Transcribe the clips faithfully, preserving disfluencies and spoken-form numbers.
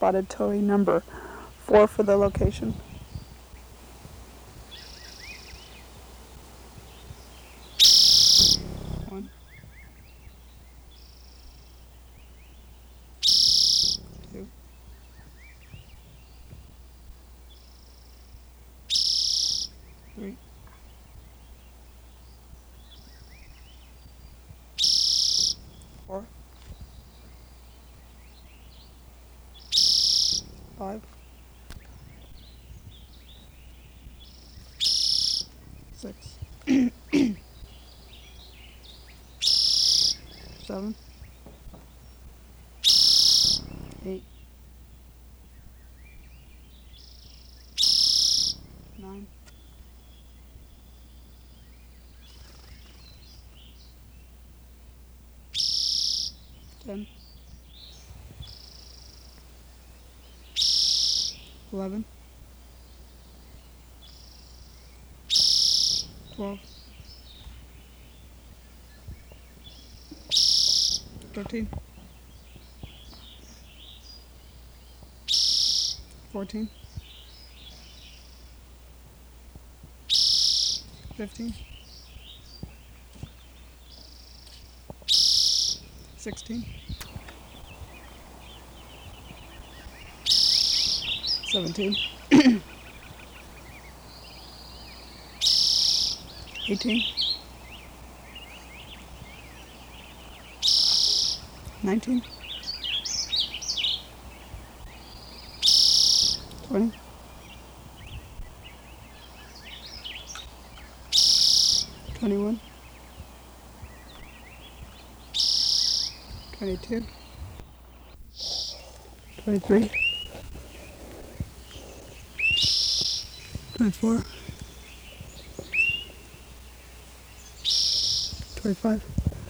spotted towhee number four for the location. One, two, three, four, five, six, seven, eight, nine, ten, eleven, twelve, thirteen, fourteen, fifteen, sixteen, seventeen, eighteen, nineteen, twenty, twenty-one, twenty-two, twenty-three, twenty-four, twenty-five,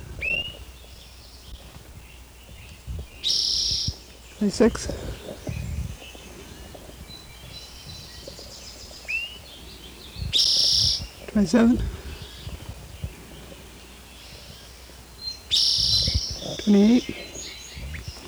twenty-six, twenty-seven, twenty-eight,